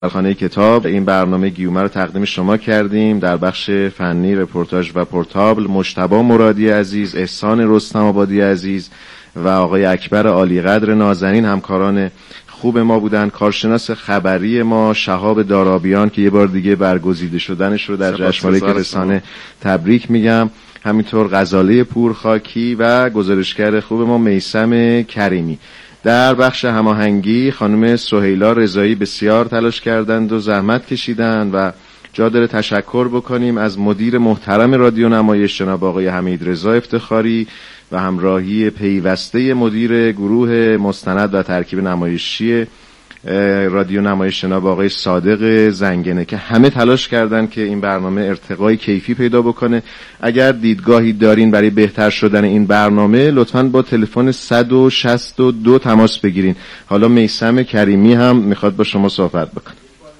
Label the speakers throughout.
Speaker 1: خانه کتاب. این برنامه گیومه رو تقدیم شما کردیم. در بخش فنی رپورتاج و پورتابل مجتبی مرادی عزیز، احسان رستم آبادی عزیز و آقای اکبر عالیقدر نازنین همکاران خوب ما بودن. کارشناس خبری ما شهاب دارابیان که یه بار دیگه برگزیده شدنش رو در جشنواره رسانه تبریک میگم. همینطور غزاله پورخاکی و گزارشگر خوب ما میثم کریمی. در بخش هماهنگی خانم سهیلا رضایی بسیار تلاش کردند و زحمت کشیدند و جا داره تشکر بکنیم از مدیر محترم رادیو نمایش جناب آقای حمید رضا افتخاری و همراهی پیوسته مدیر گروه مستند و ترکیب نمایشی رادیو نمایش جناب آقای صادق زنگنه که همه تلاش کردن که این برنامه ارتقای کیفی پیدا بکنه. اگر دیدگاهی دارین برای بهتر شدن این برنامه لطفاً با تلفن 162 تماس بگیرین. حالا میثم کریمی هم میخواد با شما صحبت بکنه.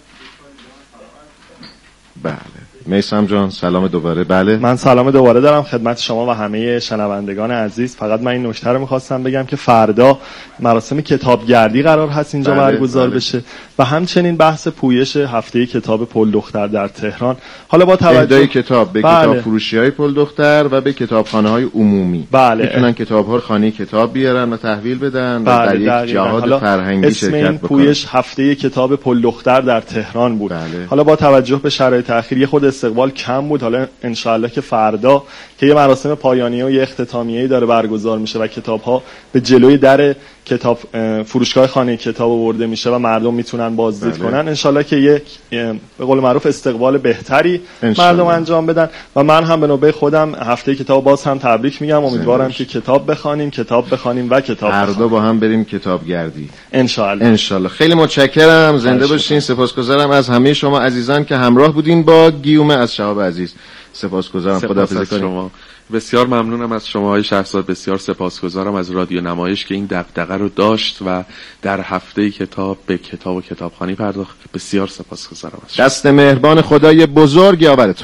Speaker 1: بله میثم جان سلام دوباره. بله
Speaker 2: من سلام دوباره دارم خدمت شما و همه شنوندگان عزیز. فقط من این نکته رو می‌خواستم بگم که فردا مراسم کتابگردی قرار هست اینجا برگزار بشه و همچنین بحث پویش هفته کتاب پل دختر در تهران. حالا با توجه
Speaker 1: کتاب به کتاب فروشی‌های پل دختر و به کتابخانه‌های عمومی میتونن کتاب‌ها رو خانه کتاب بیارن و تحویل بدن و در یک جهاد فرهنگی شرکت بکنن.
Speaker 2: پویش هفته کتاب پل دختر در تهران بود. حالا با توجه به شرایط اخیر خود استقبال کم بود. حالا انشالله که فردا که یه مراسم پایانی و یه اختتامیه‌ای داره برگزار میشه و کتاب‌ها به جلوی در کتاب فروشگاه خانه کتاب آورده میشه و مردم میتونن بازدید کنن، انشالله که یک به قول معروف استقبال بهتری مردم انجام بدن. و من هم به نوبه خودم هفته کتاب باز هم تبریک میگم. امیدوارم که کتاب بخونیم و کتاب
Speaker 1: فردا با هم بریم کتابگردی
Speaker 2: انشالله.
Speaker 1: خیلی متشکرم. زنده باشین. سپاسگزارم از همه شما عزیزان که همراه بودین با گیومه. از شهاب عزیز سپاسگزارم. خداحافظی کنیم.
Speaker 3: بسیار ممنونم از شما های شهرزاد. بسیار سپاسگزارم از رادیو نمایش که این دغدغه رو داشت و در هفته کتاب به کتاب و کتابخوانی پرداخت. بسیار سپاسگزارم از شما.
Speaker 1: دست مهربان خدای بزرگ یاورتون.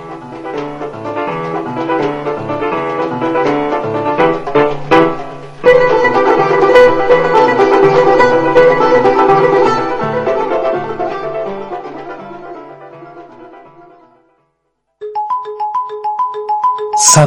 Speaker 4: شما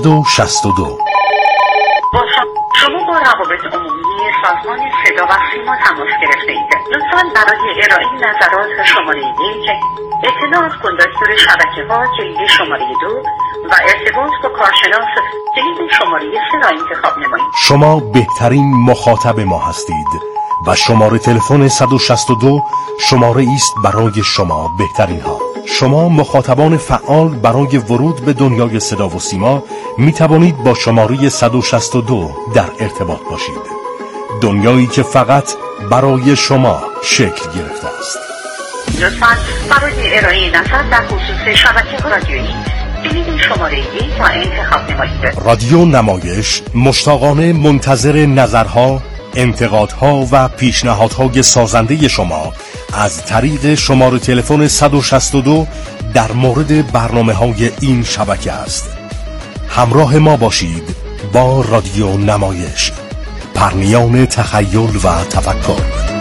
Speaker 4: با روابط عمومی سازمان صدا و سیما تماس گرفته اید. لطفاً برای ارائه نظرات شماره 1 اطلاع از کندکتور شبکه‌ها کلید شماره 2 و ارتباط با کارشناس کلید شماره 3 را انتخاب نمایید.
Speaker 5: شما بهترین مخاطب ما هستید و شماره تلفن 162 شماره است برای شما بهترین ها. شما مخاطبان فعال برای ورود به دنیای صدا و سیما می توانید با شماره 162 در ارتباط باشید. دنیایی که فقط برای شما شکل گرفته است.
Speaker 4: لطفاً برای ارائه نظر در خصوص شبکه رادیویی کلید شماره 1 را انتخاب نمایید.
Speaker 5: رادیو نمایش مشتاقانه منتظر نظرها، انتقادها و پیشنهادهای سازنده شما از طریق شماره تلفن 162 در مورد برنامه‌های این شبکه است. همراه ما باشید با رادیو نمایش، پرنیان تخیل و تفکر.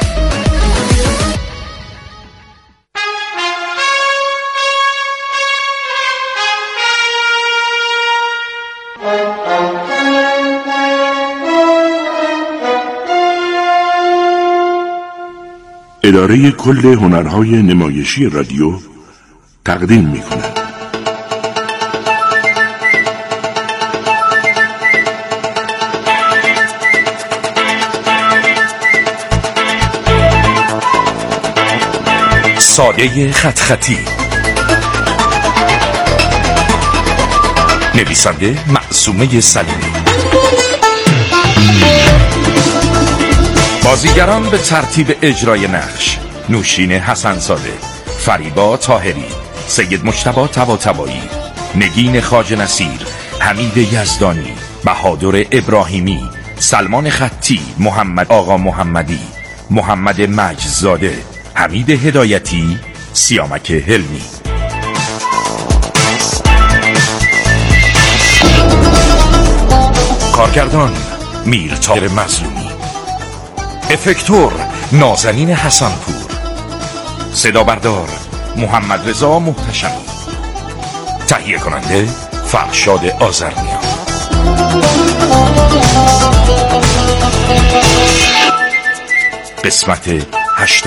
Speaker 6: اداره کل هنرهای نمایشی رادیو تقدیم می‌کند.
Speaker 5: ساده خطی نویسنده معصومه سلیمی. بازیگران به ترتیب اجرای نقش: نوشین حسن‌زاده، فریبا طاهری، سید مجتبی طباطبایی، نگین خواجه نصیر، حمید یزدانی، بهادر ابراهیمی، سلمان خطی، محمد آقا محمدی، محمد مجدزاده، حمید هدایتی، سیامک حلمی. کارگردان میرطاهر مظلومی، افکتور نازنین حسنپور،
Speaker 7: صدا بردار محمد رضا محتشمی، تهیه کننده فرشاد آذرنیا. قسمت 8.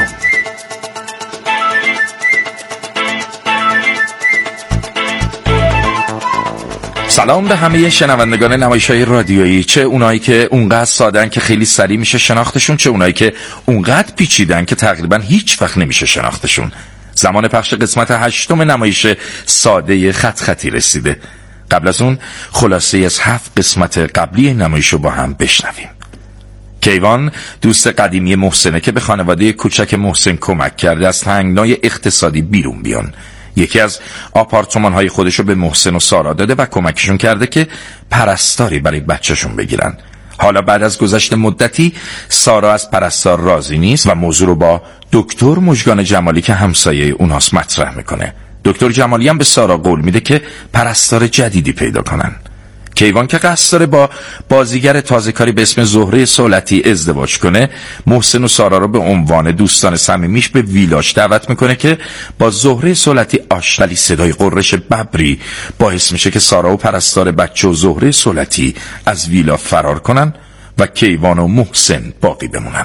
Speaker 7: سلام به همه شنوندگان نمایش‌های رادیویی، چه اونایی که اونقدر ساده‌ان که خیلی سریع میشه شناختشون، چه اونایی که اونقدر پیچیدن که تقریبا هیچ وقت نمیشه شناختشون. زمان پخش قسمت 8 نمایش ساده خط خطی رسیده. قبل از اون خلاصه از 7 قسمت قبلی نمایش رو با هم بشنویم. کیوان دوست قدیمی محسنه که به خانواده کوچک محسن کمک کرده از تنگنای اقتصادی بیرون بیان. یکی از آپارتمان‌های خودشو به محسن و سارا داده و کمکشون کرده که پرستاری برای بچه‌شون بگیرن. حالا بعد از گذشت مدتی سارا از پرستار راضی نیست و موضوع رو با دکتر مژگان جمالی که همسایه اوناست مطرح میکنه. دکتر جمالی هم به سارا قول میده که پرستار جدیدی پیدا کنن. کیوان که قصد داره با بازیگر تازه‌کاری به اسم زهره صولتی ازدواج کنه، محسن و سارا رو به عنوان دوستان صمیمیش به ویلاش دعوت میکنه که با زهره صولتی آشنا، ولی صدای قررش ببری باعث میشه که سارا و پرستار بچه و زهره صولتی از ویلا فرار کنن و کیوان و محسن باقی بمونن.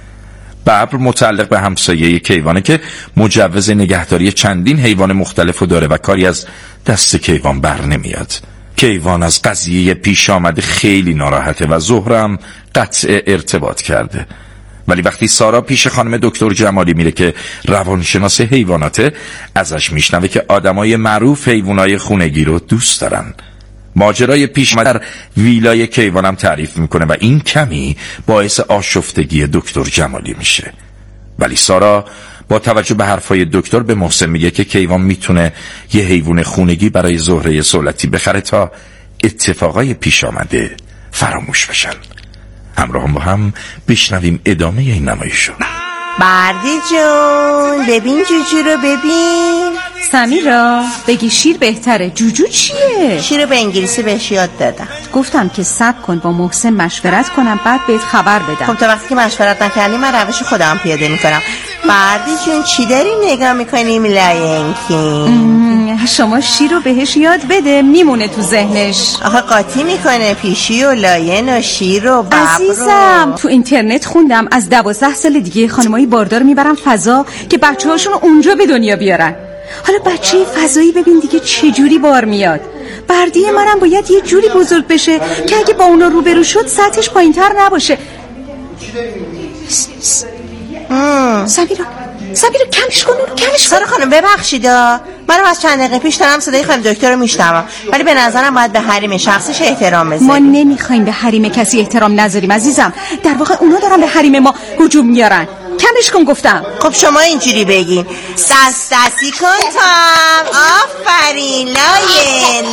Speaker 7: ببر متعلق به همسایه کیوانه که مجوز نگهداری چندین حیوان مختلفو داره و کاری از دست کیوان بر نمیاد. کیوان از قضیه پیش آمده خیلی ناراحته و زهره هم قطع ارتباط کرده. ولی وقتی سارا پیش خانم دکتر جمالی میره که روانشناس حیواناته، ازش میشنوه که آدمای معروف حیوانای خونگی رو دوست دارن. ماجرای پیش آمده در ویلای کیوان هم تعریف میکنه و این کمی باعث آشفتگی دکتر جمالی میشه. ولی سارا با توجه به حرفای دکتر به محسن میگه که کیوان میتونه یه حیوان خونگی برای زهره صولتی بخره تا اتفاقای پیش آمده فراموش بشن. همراه با هم بشنویم ادامه این نمایشو.
Speaker 8: بردی جون ببین جوجو رو ببین.
Speaker 9: سمیرا بگی شیر بهتره، جوجو چیه؟
Speaker 8: شیر رو به انگلیسی بهش یاد دادم.
Speaker 9: گفتم که صبر کن با محسن مشورت کنم بعد بهت خبر بدم.
Speaker 8: خب تا وقتی که مشورت نکردی من روش خودم پیاده میکنم. بردی جون چی داری نگاه میکنیم لاین کینگ؟
Speaker 9: شما شیر رو بهش یاد بده میمونه تو ذهنش.
Speaker 8: آخه قاطی میکنه پیشی و لاین و شیر و ببر.
Speaker 9: عزیزم تو اینترنت خوندم از 12 سال دیگه خانمایی باردار میبرن فضا که بچه هاشون اونجا به دنیا بیارن. حالا بچه فضایی ببین دیگه چجوری بار میاد. بردی منم باید یه جوری بزرگ بشه که اگه با اونا روبرو شد سطحش پایین‌تر نباشه. سمیرا کمش کن اونو، کمش کن.
Speaker 8: سارا خانم ببخشید منم از چند دقیقه پیش دارم صدای خانم دکتر رو میشنوم، ولی به نظرم باید به حریم شخصش احترام بذاریم.
Speaker 9: ما نمیخوایم به حریم کسی احترام نذاریم عزیزم، در واقع اونا دارن به حریم ما هجوم میارن. کمش کن گفتم.
Speaker 8: خب شما اینجوری بگین دستی کن تام. آفرین لاین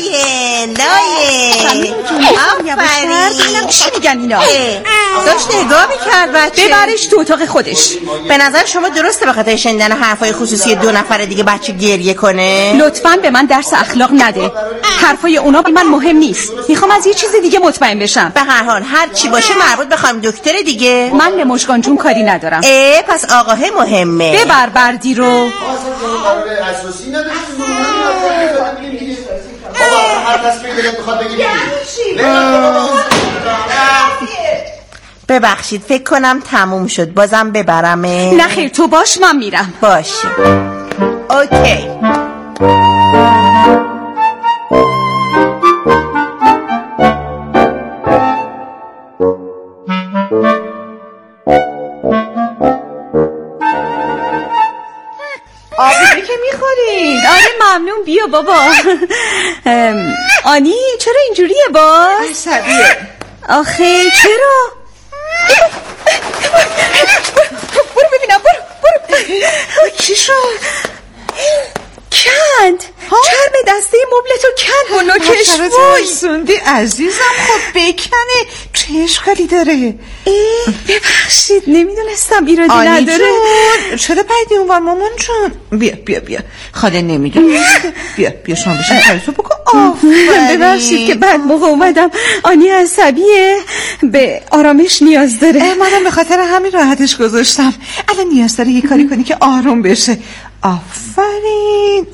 Speaker 8: آفرین.
Speaker 9: چی میگن اینا؟
Speaker 8: داشت نگاه میکرد بچه.
Speaker 9: ببرش تو اتاق خودش.
Speaker 8: به نظر شما درسته به خاطر شنیدن حرفای خصوصی 2 نفر دیگه بچه گریه کنه؟
Speaker 9: لطفاً به من درس اخلاق نده. حرفای اونا به من مهم نیست. میخوام از یه چیز دیگه مطمئن بشم.
Speaker 8: به هر حال هر چی باشه مربوط به خانم دکتر دیگه.
Speaker 9: من به مژگان جون کاری ندارم.
Speaker 8: پس آقاه مهمه.
Speaker 9: ببر بردی رو.
Speaker 8: ببخشید فکر کنم تموم شد، بازم ببرمه؟
Speaker 9: نه خیر تو باش، من میرم.
Speaker 8: باشه اوکی.
Speaker 9: آبی که میخورین؟ آره ممنون، بیا بابا. آنی چرا اینجوریه باز؟
Speaker 10: عصبیه.
Speaker 9: آخه چرا؟ برو ببینم، برو.
Speaker 10: چی شد؟
Speaker 9: کند چرم دسته مبلتو کند با نوکش.
Speaker 10: وایسوندی عزیزم، خب بکنه، چه اشکالی داره؟
Speaker 9: ببخشید نمیدونستم ایرادی نداره.
Speaker 10: جون چرا پریدی اونور مامان جون؟ بیا خاله نمیدونسته. بیا شما بشین کارتو بکن.
Speaker 9: ببخشید که بعد موقع اومدم. آنی عصبیه، به آرامش نیاز داره.
Speaker 10: منم به خاطر همین راحتش گذاشتم. الان نیاز داره یه کاری کنی که آروم بشه. آفرین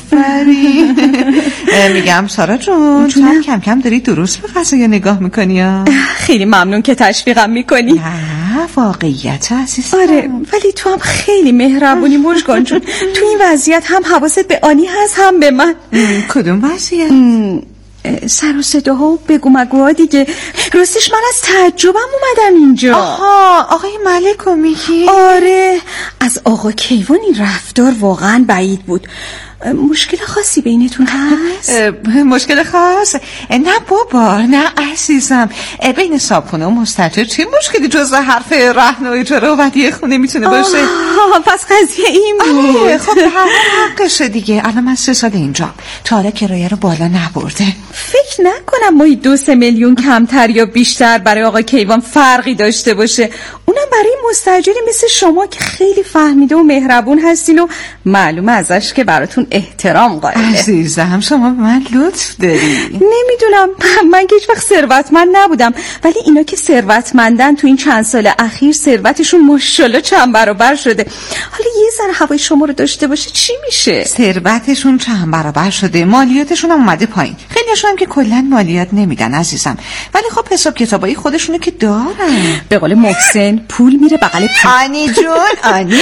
Speaker 10: میگم سارا جون کم کم داری درست به قضیه نگاه میکنی ها؟
Speaker 9: خیلی ممنون که تشویقم میکنی.
Speaker 10: نه واقعیت عزیزم.
Speaker 9: آره ولی تو هم خیلی مهربونی مژگان جون. تو این وضعیت هم حواست به آنی هست هم به من.
Speaker 10: کدوم وضعیت؟
Speaker 9: سر و صداها و بگو مگوها دیگه. راستش من از تعجبم اومدم اینجا.
Speaker 10: آها آقای ملکو میگی؟
Speaker 9: آره از آقا کیوان این رفتار واقعا بعید بود. مشکل خاصی بینتون هست؟
Speaker 10: مشکل خاص؟ نه بابا نه عزیزم. بین صاحبخونه و مستاجر چه مشکلی جز حرف رهن و اجاره و ودیعه خونه میتونه باشه؟
Speaker 9: پس قضیه این بود.
Speaker 10: خب به هر حقشه دیگه. الان من 3 سال اینجا، تا حالا کرایه رو بالا نبرده.
Speaker 9: فکر نکنم ماهی 2-3 میلیون کمتر یا بیشتر برای آقا کیوان فرقی داشته باشه. اونم برای مستاجری مثل شما که خیلی فهمیده و مهربون هستین و معلومه ازش که براتون احترام قائله.
Speaker 10: عزیزم شما به من لطف داری.
Speaker 9: نمیدونم، من که هیچ وقت ثروتمند نبودم، ولی اینا که ثروتمندن تو این چند سال اخیر ثروتشون ماشاءالله چند برابر شده. حالا یه ذره هوای شما رو داشته باشه چی میشه؟
Speaker 10: ثروتشون چند برابر شده، مالیاتشون هم اومده پایین. خیلیشون هم که کلا مالیات نمیدن عزیزم، ولی خب حساب کتابای خودشونو که دارن.
Speaker 9: به قول محسن پول میره بغل پول.
Speaker 10: آنی جون آنی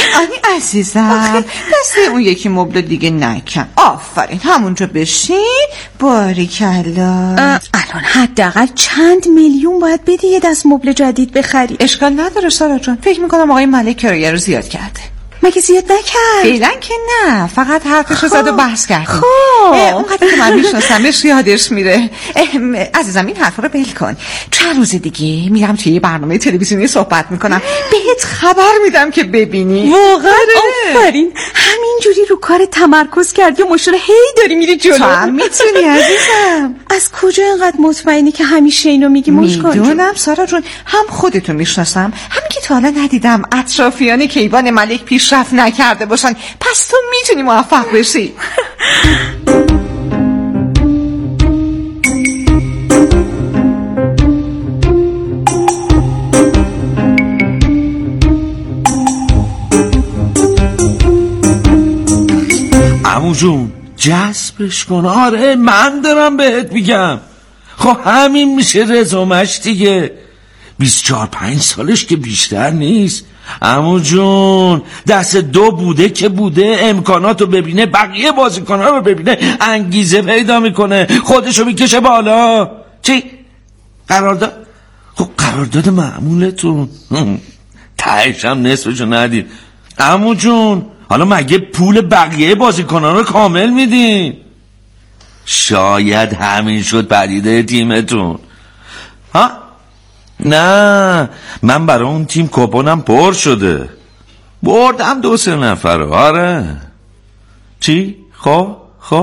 Speaker 10: عزیزم دست اون یکی مبل دیگه نکن. آفرین همونجا بشین. باریکلا.
Speaker 9: الان حداقل چند میلیون باید بدی یه دست مبل جدید بخری.
Speaker 10: اشکال نداره سارا جون. فکر میکنم آقای ملک کرایه رو زیاد کرده.
Speaker 9: مگه زیاد نکرد؟
Speaker 10: فعلا که نه، فقط حرفشو زد و بحث کرد. اونقدر که من میشناسمش یادش میره. عزیزم این حرفا رو بل کن. چند روز دیگه میرم توی برنامه تلویزیونی صحبت میکنم، بهت خبر میدم که ببینی.
Speaker 9: واقعا آفرین، همینجوری رو کار تمرکز کردی و ماشاءالله هی داری میری جلو.
Speaker 10: تو هم میتونی عزیزم.
Speaker 9: از کجا اینقدر مطمئنی که همیشه اینو میگی مشکان جون؟
Speaker 10: میدونم سارا جون، هم خودتو میشناسم، همین که تا حالا ندیدم اطرافیان کیوان ملک پیشرفت نکرده باشن، پس تو میتونی موفق بشی.
Speaker 11: عمو جون جذبش کن. آره من دارم بهت میگم. خب همین میشه رزومش دیگه. 24-5 سالش که بیشتر نیست. عمو جون دست 2 بوده که بوده، امکاناتو ببینه، بقیه بازیکن‌ها رو ببینه، انگیزه پیدا میکنه، خودشو میکشه بالا. چی؟ قرارداد؟ خب قرارداد معمولتون تهش هم نصفشو ندید. عمو جون حالا مگه پول بقیه بازیکن‌ها رو کامل میدین؟ شاید همین شد پدیده تیمتون. ها؟ نه من برای اون تیم کوپنم پر شده، بردم 2-3 نفر. آره چی؟ خب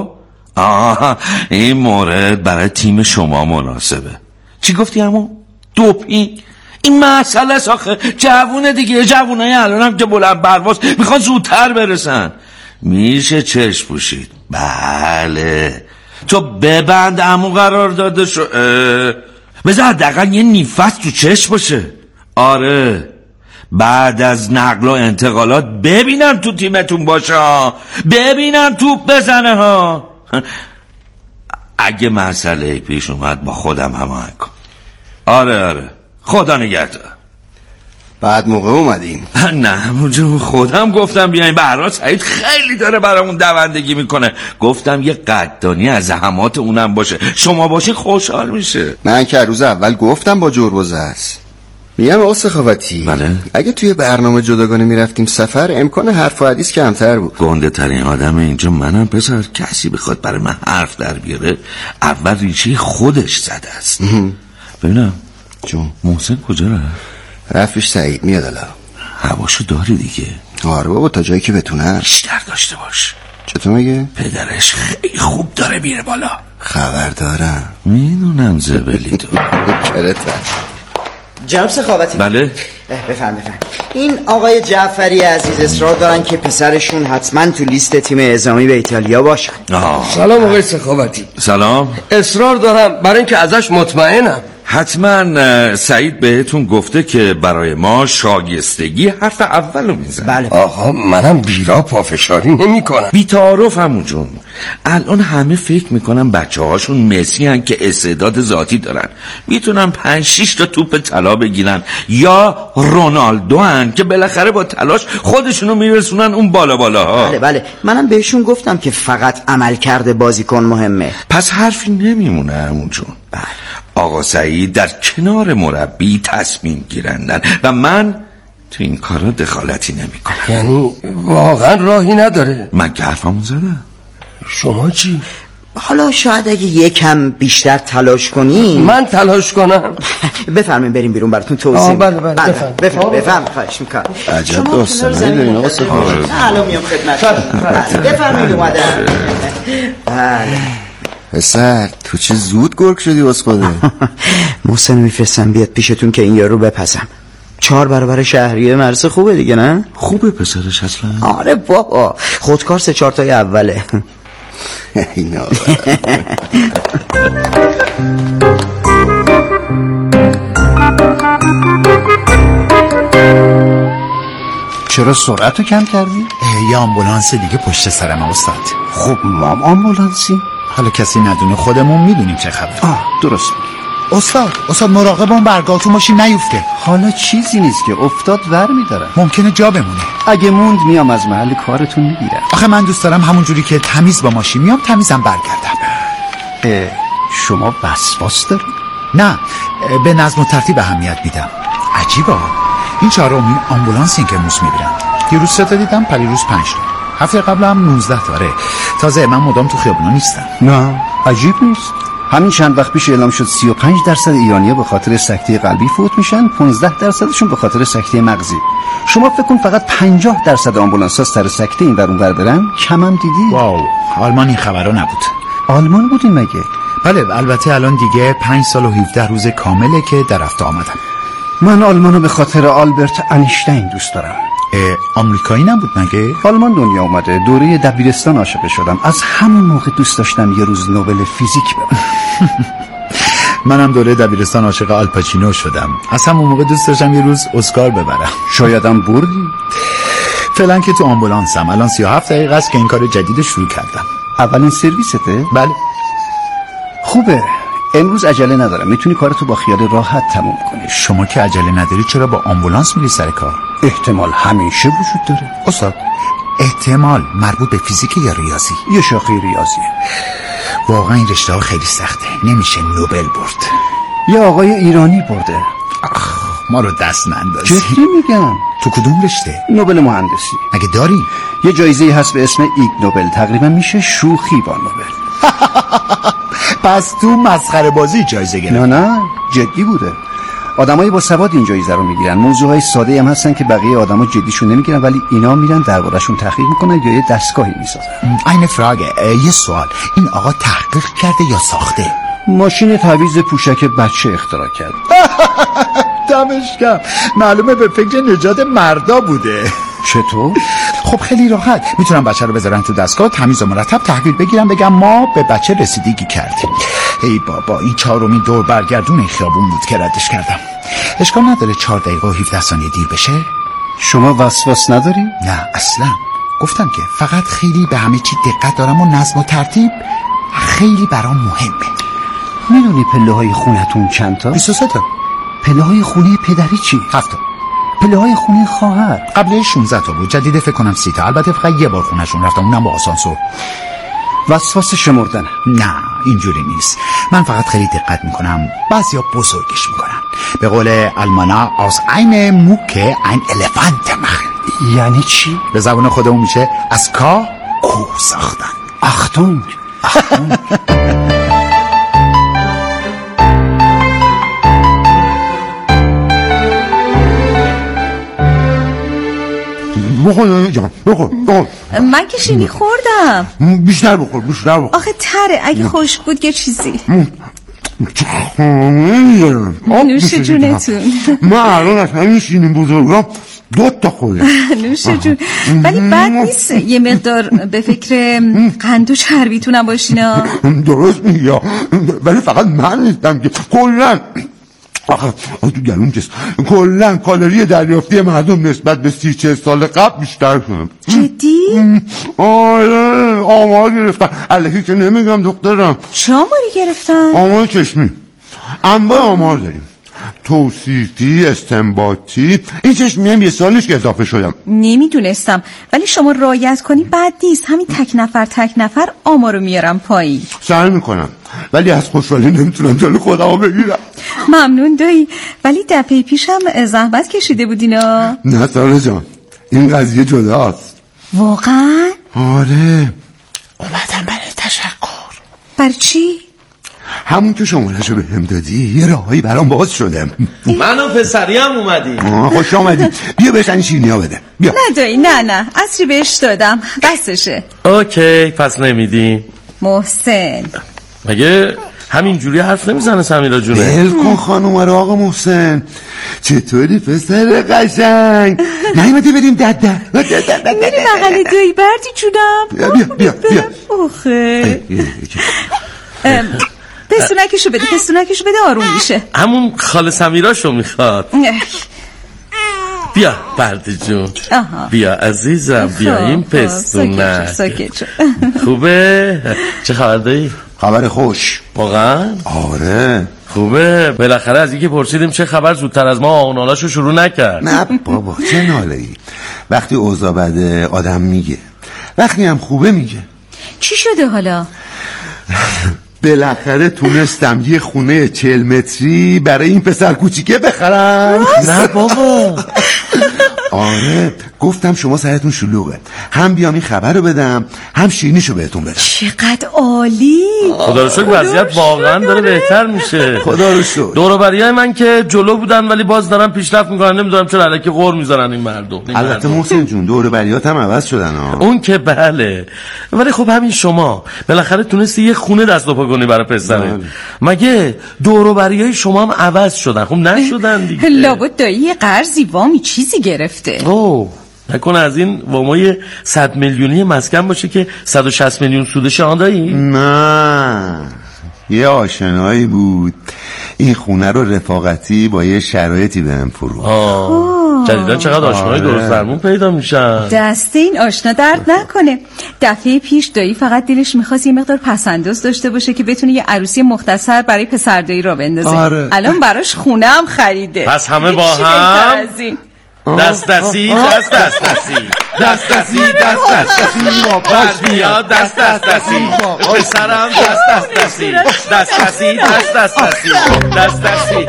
Speaker 11: این مورد برای تیم شما مناسبه. چی گفتی عمو؟ دوپینگ؟ این مسئله است آخه. جوونه دیگه، جوونای الان هم که بلند پرواز میخوان زودتر برسن. میشه چشم پوشید. بله تو ببند عمو قرار داده شو. بذار حداقل یه نیفت تو چشم باشه. آره بعد از نقل و انتقالات ببینم تو تیمتون باشه، ببینم توپ بزنه ها. اگه مسئله پیش اومد با خودم هماهنگ کن. آره خدا نگهدار.
Speaker 12: بعد موقع اومدیم.
Speaker 11: نه جون خودم گفتم بیاین. برات سعید خیلی داره برامون دوندگی میکنه، گفتم یه قدردانی از زحمات اونم باشه، شما باشی خوشحال میشه.
Speaker 12: من که روز اول گفتم با جربوزه است. میگم آقا سخاوتی
Speaker 11: بله؟
Speaker 12: اگه توی برنامه جداگانه میرفتیم سفر امکان حرف و حدیث کمتر بود.
Speaker 11: گنده ترین آدم اینجا منم. پسر کسی بخواد برای من حرف در بیاره اول ریشه خودش زده است. ببینم
Speaker 12: جون
Speaker 11: محسن کجا
Speaker 12: رفت؟ پیش سعید میاد الان.
Speaker 11: هواشو داری دیگه؟
Speaker 12: آره بابا تا جایی که بتونه.
Speaker 11: بیشتر داشته باش.
Speaker 12: چطور میگه؟
Speaker 11: پدرش خیلی خوب داره میره بالا.
Speaker 12: خبر دارم.
Speaker 11: میدونم زبلی تو.
Speaker 13: جناب سخاوتی.
Speaker 7: بله.
Speaker 13: بفهم. این آقای جعفری عزیز اصرار دارن که پسرشون حتما تو لیست تیم اعزامی به ایتالیا باشن.
Speaker 14: سلام آقای سخاوتی.
Speaker 7: سلام.
Speaker 14: اصرار دارم برای اینکه ازش مطمئنم.
Speaker 7: حتما سعید بهتون گفته که برای ما شایستگی حرف اولو میزن.
Speaker 13: بله.
Speaker 14: آقا منم بیرا پافشاری نمی کنم.
Speaker 7: بی تعارف همون جون. الان همه فکر میکنن بچه هاشون مسی هن که استعداد ذاتی دارن، میتونن 5-6 تا توپ طلا بگیرن، یا رونالدو هن که بالاخره با تلاش خودشونو میرسونن اون بالا.
Speaker 13: بله منم بهشون گفتم که فقط عملکرد بازیکن مهمه.
Speaker 7: پس حرفی نمیمونه همون جون.
Speaker 13: بله.
Speaker 7: آقا سعید در کنار مربی تصمیم گیرندن و من تو این کارا دخالتی نمی کنم.
Speaker 14: یعنی واقعا راهی نداره؟
Speaker 7: من که حرفمون زدم.
Speaker 14: شما چی؟
Speaker 13: حالا شاید اگه یکم بیشتر تلاش کنیم.
Speaker 14: من تلاش کنم؟
Speaker 13: بفرمایید بریم بیرون براتون توضیح
Speaker 14: بله
Speaker 13: بفرم خواهش میکنم.
Speaker 12: عجب داستانی دارین آقا سخاوتی.
Speaker 13: الان میام خدمتتون. بفرمایید اومدم.
Speaker 12: پسر تو چه زود گرگ شدی واسه
Speaker 13: محسن میفرستم بیاد پیشتون که این یارو بپزم. 4 برابر شهریه مرسه خوبه دیگه نه؟
Speaker 7: خوبه پسرش اصلا؟
Speaker 13: آره بابا خودکار 3-4 تای اوله.
Speaker 12: اینا چرا سرعتو کم کردی؟
Speaker 15: یه آمبولانس دیگه پشت سرم استاد.
Speaker 12: خب ما آمبولانسی؟
Speaker 15: حالا کسی ندونه خودمون میدونیم چه خبره.
Speaker 12: درست.
Speaker 15: استاد مراقب اون برگاتون باشیم نیفته.
Speaker 12: حالا چیزی نیست که افتاد ور میدارم.
Speaker 15: ممکنه جا بمونه.
Speaker 12: اگه موند میام از محل کارتون میگیرم.
Speaker 15: آخه من دوست دارم همون جوری که تمیز با ماشین میام تمیزم برگردم.
Speaker 12: شما وسواس داری؟
Speaker 15: نه، به نظم و ترتیب اهمیت میدم. عجیبه این 4مین آمبولانسی که موس میبرن. دیروز 3 تا دیدم، پریروز 5 تا. هفته قبلم 19 تا. تازه من مدام تو خیابونا نیستم.
Speaker 12: نه عجیب نیست. همین چند وقت پیش اعلام شد 35% ایرانی‌ها به خاطر سکته قلبی فوت میشن، 15%شون به خاطر سکته مغزی. شما فکر کن فقط 50% آمبولانس‌ها سر سکته این ور اون ور برن؟ کمم دیدی؟
Speaker 15: واو، آلمان این خبرا نبود.
Speaker 12: آلمان بودین مگه؟
Speaker 15: بله، البته الان دیگه 5 سال و 17 روز کامله که در رفت آمدم.
Speaker 12: من آلمانو به خاطر آلبرت انیشتین دوست دارم.
Speaker 15: آمریکایی نبود مگه؟
Speaker 12: آلمان دنیا اومده. دوره دبیرستان عاشق شدم. از همون موقع دوست داشتم یه روز نوبل فیزیک ببرم.
Speaker 15: منم دوره دبیرستان عاشق آلپاچینو شدم. از همون موقع دوست داشتم یه روز اسکار ببرم.
Speaker 12: شایدم بردی؟
Speaker 15: فعلا که تو آمبولانسم. الان 37 دقیقه است که این کار جدید شروع کردم.
Speaker 12: اولین سرویسته؟
Speaker 15: بله.
Speaker 12: خوبه. امروز عجله ندارم. میتونی کارتو با خیال راحت تموم کنی.
Speaker 15: شما که عجله نداری چرا با آمبولانس میری سر کار؟
Speaker 12: احتمال همیشه وجود داره.
Speaker 15: استاد، احتمال مربوط به فیزیک یا ریاضی؟
Speaker 12: یه شاخه ریاضیه.
Speaker 15: واقعا این رشته ها خیلی سخته. نمیشه نوبل برد.
Speaker 12: یه آقای ایرانی برده.
Speaker 15: ما رو دست نندازی.
Speaker 12: جدی میگم.
Speaker 15: تو کدوم رشته؟
Speaker 12: نوبل مهندسی.
Speaker 15: اگه داری؟
Speaker 12: یه جایزه هست به اسم ایگ نوبل. تقریبا میشه شوخی با نوبل.
Speaker 15: پس تو مسخره بازی جایزه گرفت؟
Speaker 12: نه جدی بوده. آدمای با سواد این جایزه رو میگیرن. موضوعای ساده هم هستن که بقیه آدما جدیشون نمیگیرن، ولی اینا میرن دربارشون تحقیق میکنن یا یه دستگاهی میسازن.
Speaker 15: این فراگه. یه سوال، این آقا تحقیق کرده یا ساخته؟
Speaker 12: ماشین تعویض پوشک بچه اختراع کرد.
Speaker 15: دمش گرم. معلومه به فکر نجات مردا بوده.
Speaker 12: چطور؟
Speaker 15: خب خیلی راحت. میتونم بچه رو بذارن تو دستگاه تمیز و مرتب تحویل بگیرم، بگم ما به بچه رسیدگی کردیم. ای بابا، این 4مین دور برگردون خیابون بود که ردش کردم. اشکال نداره 4 دقیقه و 17 ثانیه دیر بشه.
Speaker 12: شما وسواس نداری؟
Speaker 15: نه اصلا. گفتم که فقط خیلی به همه چی دقت دارم و نظم و ترتیب خیلی برام مهمه.
Speaker 12: میدونی پله های خونتون چند تا؟
Speaker 15: 23 تا.
Speaker 12: پله های خونه پدری چی؟
Speaker 15: 7 تا.
Speaker 12: پله های خونه خواهر
Speaker 15: قبل 16 تا بود. جدیده فکر کنم 30 تا. البته فقط یه بار خونهشون رفتم، اونم با آسانسور.
Speaker 12: وسواس شمردن؟
Speaker 15: نه اینجوری نیست. من فقط خیلی دقت میکنم. بعضیا بزرگش میکنن. به قول آلمانا از این موکه این الفانت machen.
Speaker 12: یعنی چی؟
Speaker 15: به زبان خودمون میشه از کا کوه ساختن.
Speaker 12: اختون.
Speaker 11: بخور جان، بخور.
Speaker 9: من که شیرینی خوردم.
Speaker 11: بیشتر بخور.
Speaker 9: آخه تره، اگه خوش بود یه چیزی. نوش جونتون.
Speaker 16: من الان از همین شیرین بزرگم 2 تا خوردم.
Speaker 9: نوش جون. ولی بد نیست یه مقدار به فکر قند و چربیتونم باشینا.
Speaker 16: درست میگی، ولی فقط من نیستم که کلن تو گلوم کس کلن کالری دریافتی مردم نسبت به 30-40 سال قبل بیشتر شدم.
Speaker 9: جدی؟
Speaker 16: آره آمار گرفتن. الکی که نمیگم دکترم.
Speaker 9: چه آماری گرفتن؟
Speaker 16: آمار چشمی. انواع آمار داریم، توصیفی، استنباطی. این چشمی هم 1 سالش که اضافه شدم.
Speaker 9: نمیدونستم، ولی شما رعایت کنی بد نیست. همین تک نفر آمارو میارم پایین.
Speaker 16: سعی میکنم، ولی از خوشحالی نمیتونم جلو خودمو بگیرم.
Speaker 9: ممنون دایی، ولی دفعه پیشم زحمت کشیده بودینا.
Speaker 16: نه سارا جان، این قضیه جداست.
Speaker 9: واقعا؟
Speaker 16: آره، اومدم برای تشکر.
Speaker 9: بر چی؟
Speaker 16: همون که شماره‌شو بهم دادی یه راهی برام باز شده.
Speaker 11: من و پسری هم اومدی.
Speaker 16: خوش آمدی. بیا بهش شیرینی‌ها بده. بیا.
Speaker 9: نه دایی، نه اصری بهش دادم، بسشه.
Speaker 11: اوکی، پس نمیدی.
Speaker 9: محسن
Speaker 11: مگه همینجوری حرف نمیزنه سمیرا جونه؟
Speaker 16: بل کن خانوم رو آقا محسن. چطوری پسر قشنگ؟ نیومدی بریم دده
Speaker 9: میری بغل دایی بردی جونم.
Speaker 16: بیا
Speaker 9: آخه پستونکشو بده آروم میشه.
Speaker 11: همون خاله سمیراشو میخواد. بیا بردی جون. بیا عزیزم، بیا این پستونک.
Speaker 9: ساکت.
Speaker 11: خوبه؟ چه خبر داری؟
Speaker 16: خبر خوش.
Speaker 11: واقعا؟
Speaker 16: آره
Speaker 11: خوبه. بالاخره از اینکه پرسیدیم چه خبر زودتر از ما آنالاشو شروع نکرد.
Speaker 16: نه بابا چه ناله‌ای. وقتی اوضاع بده آدم میگه، وقتی هم خوبه میگه.
Speaker 9: چی شده حالا؟
Speaker 16: بالاخره تونستم یه خونه 40 متری برای این پسر کوچیکه بخرم.
Speaker 11: نه بابا.
Speaker 16: آره، گفتم شما سرتون شلوغه، هم بیام این خبر رو بدم هم شیرینیشو بهتون بدم.
Speaker 9: چقدر عالی.
Speaker 11: خدا رو شکر وضعیت واقعا داره بهتر میشه.
Speaker 16: خدا رو شکر.
Speaker 11: دور و بریای من که جلو بودن ولی باز دارن پیشرفت میکنن. نمیدونم چرا الکی غر میزنن این مردم.
Speaker 16: البته محسن جون دور و بریات هم عوض شدن ها.
Speaker 11: اون که بله، ولی خب همین شما بالاخره تونستی یه خونه دست و پا کنی برای پسرت. مگه دور و بریای شما هم عوض شدن؟ خب نشدن دیگه.
Speaker 9: لابد دایی قرضی وامی چیزی گرفته.
Speaker 11: اوه نکنه از این وامای 100 میلیونی مسکن باشه که 160 میلیون سودش آن دایی؟
Speaker 16: نه، یه آشنایی بود این خونه رو رفاقتی با یه شرایطی بهم فروخت.
Speaker 11: جدیدن چقدر آشنایی درست درمون پیدا میشن.
Speaker 9: دست این آشنا درد نکنه. دفعه پیش دایی فقط دلش میخواست یه مقدار پسنداز داشته باشه که بتونه یه عروسی مختصر برای پسر دایی را بندازه. الان براش خونه هم خریده.
Speaker 11: پس همه با هم دست دستی باش بیا دست دستی پسرم دست دستی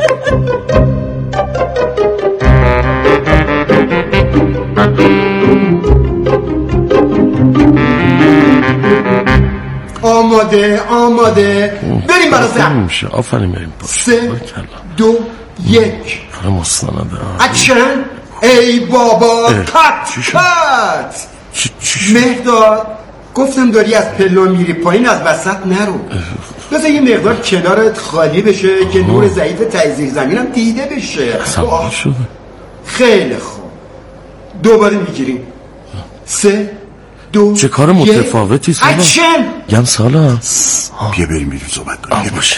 Speaker 16: آماده بریم برای زن.
Speaker 11: آفرین بریم.
Speaker 16: 3 2 1
Speaker 11: مستنده
Speaker 16: اکشن. ای بابا کات مهداد، گفتم داری از پلا میری پایین از وسط نرو. بذار یه مقدار کنارت خالی بشه که نور ضعیف تزریق زمینم دیده بشه. خیلی خوب، دوباره میگیریم. 3 2
Speaker 11: چه کار متفاوتی سالا.
Speaker 16: اکشن.
Speaker 11: گم سالا
Speaker 16: بیا بریم بیرون صحبت کنیم.
Speaker 11: باشه.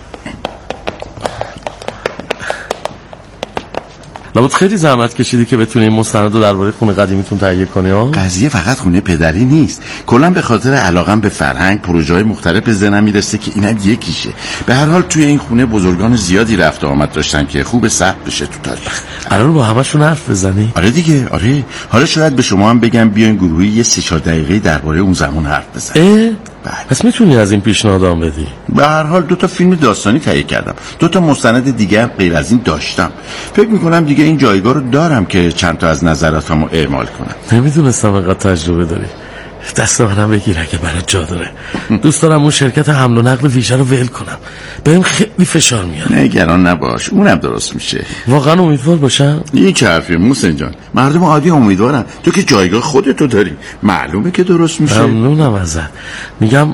Speaker 11: لابد خیلی زحمت کشیدی که بتونی این مستند رو درباره خونه قدیمیتون تهیه کنی ها؟
Speaker 17: قضیه فقط خونه پدری نیست، کلا به خاطر علاقم به فرهنگ پروژه‌های مختلف به ذهنم میرسه که اینم یکیشه. به هر حال توی این خونه بزرگان زیادی رفت و آمد داشتن که خوب ثبت بشه تو تاریخ.
Speaker 11: قرار با همشون حرف بزنی؟
Speaker 17: آره دیگه، آره. حالا شاید به شما هم بگم بیاین گروهی یه 3-4 دقیقه درباره اون زمان حرف بزنیم.
Speaker 11: پس میتونی از این پیشنهادام بدی؟
Speaker 17: به هر حال 2 تا فیلم داستانی تهیه کردم، 2 تا مستند دیگه هم غیر از این داشتم. فکر میکنم دیگه این جایگاه رو دارم که چند تا از نظراتمو اعمال کنم.
Speaker 11: نمیدونستم اینقدر تجربه داری. دست منم بگیر اگه برات جا داره. دوست دارم اون شرکت حمل و نقل ویژه رو ول کنم. بهم خیلی فشار میاد.
Speaker 17: نگران نباش، اونم درست میشه.
Speaker 11: واقعا امیدوار باشم؟
Speaker 17: این که حرفیه محسن جان، مردم عادی امیدوارن، تو که جایگاه خودتو داری، معلومه که درست میشه.
Speaker 11: ممنونم ازت. میگم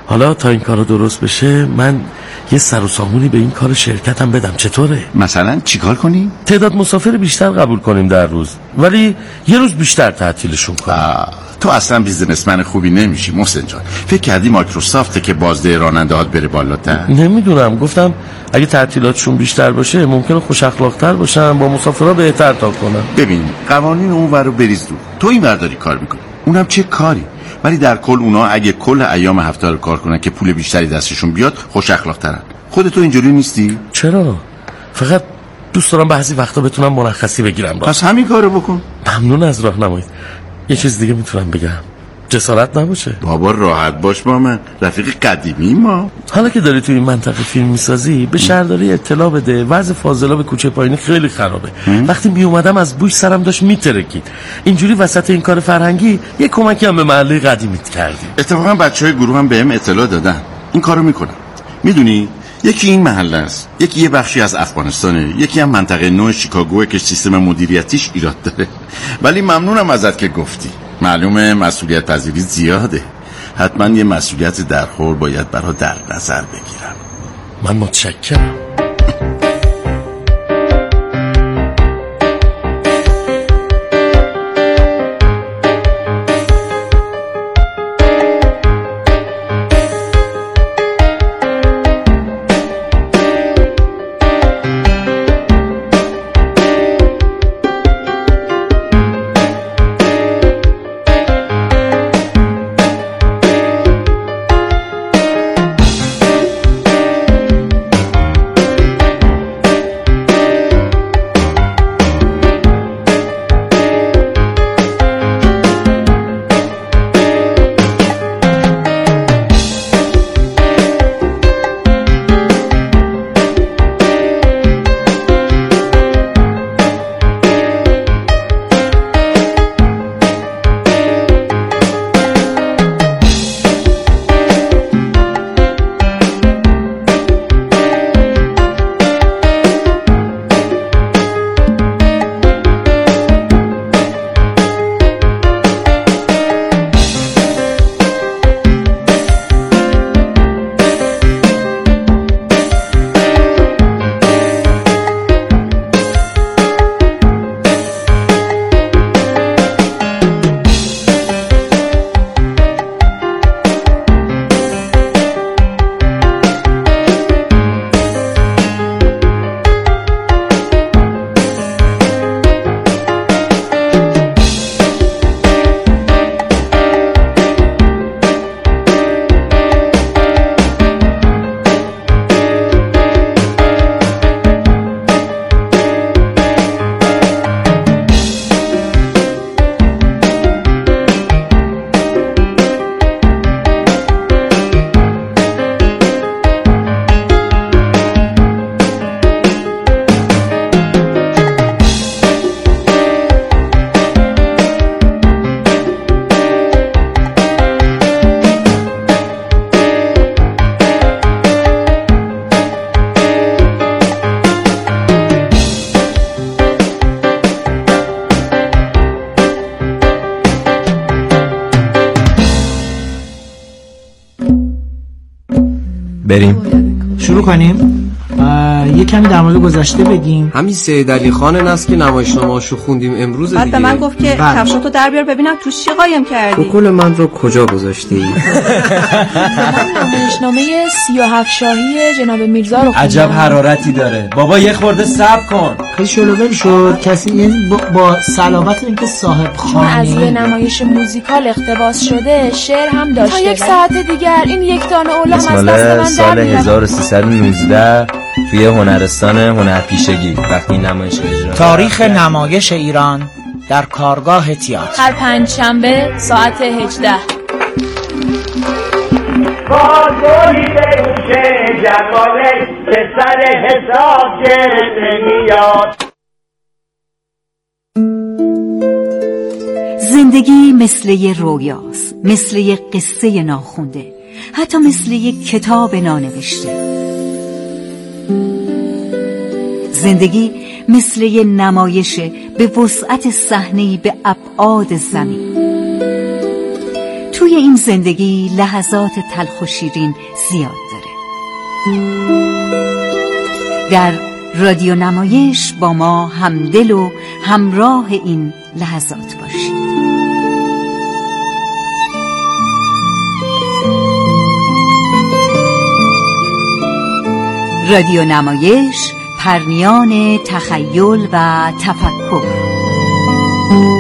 Speaker 11: حالا تا این کارو درست بشه من یه سر و سامونی به این کار شرکتم بدم. چطوره؟
Speaker 17: مثلا چیکار کنیم؟
Speaker 11: تعداد مسافر بیشتر قبول کنیم در روز، ولی یه روز بیشتر تعطیلشون کنیم.
Speaker 17: تو اصلا بیزنسمن خوبی نمیشی محسن جان. فکر کردی مایکروسافت که بازده راننده هات بره بالاتر؟
Speaker 11: نمیدونم، گفتم اگه تعطیلاتشون بیشتر باشه ممکنه خوش اخلاق‌تر باشن، با مسافرها بهتر تا کنن.
Speaker 17: ببین قوانین اون ور رو بریز دور، تو این ور داری کار میکنی، اونم چه کاری. ولی در کل اونا اگه کل ایام هفته رو کار کنن که پول بیشتری دستشون بیاد خوش اخلاق‌ترن. خودت تو اینجوری نیستی؟
Speaker 11: چرا؟ فقط دوست دارم بعضی وقتا بتونم مرخصی بگیرم.
Speaker 17: پس همین کارو بکن.
Speaker 11: ممنون از راهنمایی. یه چیز دیگه میتونم بگم؟ جسارت نباشه.
Speaker 17: بابا راحت باش با من، رفیق قدیمی ما.
Speaker 11: حالا که داری تو این منطقه فیلم میسازی به شهرداری اطلاع بده، وضع فاضلاب کوچه پایینی خیلی خرابه. وقتی می اومدم از بوش سرم داشت میترکید. اینجوری وسط این کار فرهنگی یه کمکی هم به محله قدیمیت کردی.
Speaker 17: اتفاقا بچهای گروه هم بهم اطلاع دادن این کارو میکنم. میدونی یکی این محله است، یکی یه بخشی از افغانستانه، یکی هم منطقه 9 شیکاگوه که سیستم مدیریتیش ایراد داره. ولی ممنونم ازت که گفتی. معلومه مسئولیت پذیری زیاده. حتما یه مسئولیت درخور باید برا در نظر بگیرم.
Speaker 11: من متشکرم.
Speaker 18: بریم
Speaker 19: شروع کنیم. یه کمی در مورد گذشته بگیم.
Speaker 18: همین سید علی خان است که نمایشنامه‌اشو خوندیم امروز دیگه.
Speaker 20: بعد به من گفت که کفشاتو در بیار ببینم توش چی قایم کردی.
Speaker 18: کل من رو کجا گذاشتی؟
Speaker 20: نمایشنامه 37 شاهی جناب میرزا رو خوندم.
Speaker 18: عجب حرارتی داره. بابا یه خورده صبر کن.
Speaker 19: خیلی شلوول شد. کسی این با سلامت اینکه صاحب خانه
Speaker 20: از یه نمایش موزیکال اقتباس شده شعر هم داشته. تا یک ساعت دیگر این یک دانه اولا از دست من در میاد.
Speaker 18: سال 1319 توی هنرستان هنرپیشگی وقتی نمایش اجرا.
Speaker 19: تاریخ نمایش ایران در کارگاه تئاتر
Speaker 20: هر پنجشنبه ساعت 18.
Speaker 9: زندگی مثل یه رویاست، مثل یه قصه ناخونده، حتی مثل یه کتاب نانوشته. زندگی مثل یه نمایش به وسعت صحنه‌ای به ابعاد زمین. توی
Speaker 21: این زندگی لحظات تلخ و شیرین زیاد داره. در رادیو نمایش با ما همدل و همراه این لحظات باشید. رادیو نمایش، پرنیان تخیل و تفکر.